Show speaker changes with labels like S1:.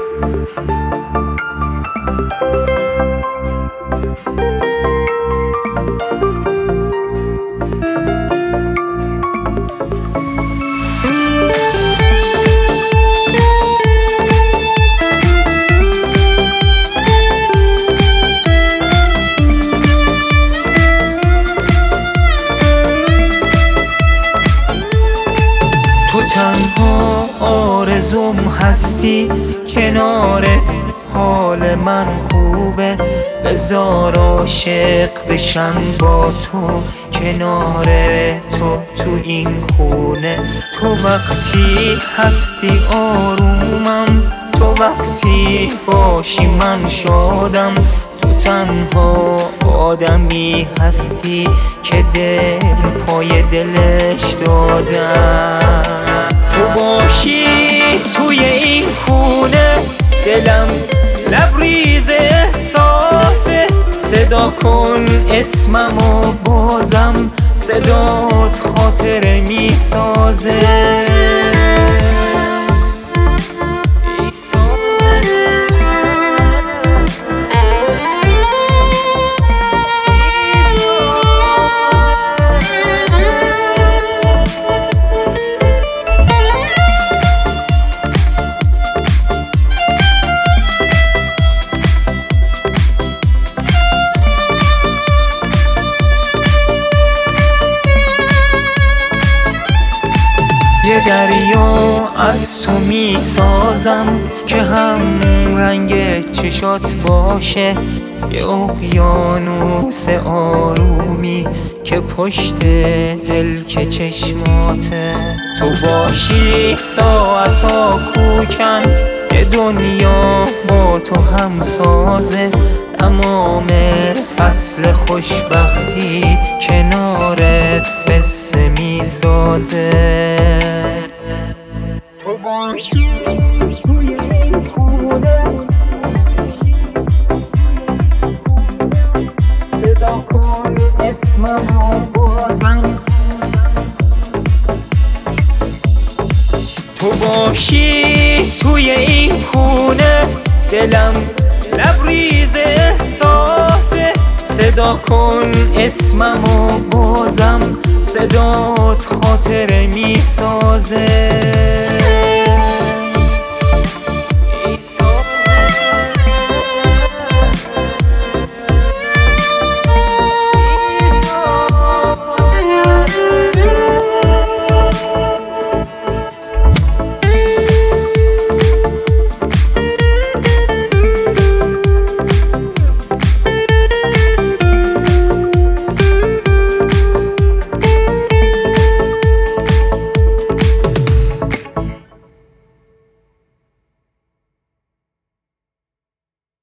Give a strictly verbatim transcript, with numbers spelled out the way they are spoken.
S1: تنها آرزوم هستی، کنارت حال من خوبه. بذار عاشق بشم با تو، کنار تو تو این خونه. تو وقتی هستی آرومم، تو وقتی باشی من شادم. تو تنها آدمی هستی که دل پای دلش دادم. تو باشی توی این خونه، دلم لبریز احساسه. صدا کن اسمم و بازم صدات خاطره میسازه. یه دریا از تو می سازم که هم رنگ چشات باشه. یه اقیانوس آرومی که پشت هلک چشماته. تو باشی ساعتا کوکن، یه دنیا با تو هم سازه. تمام فصل خوشبختی کنارت قصه می سازه. تو باشی توی این خونه، صدا کن اسمم و بازم. تو باشی توی این خونه، دلم لبریز احساسه. صدا کن اسمم و بازم صدات خاطره می سازه.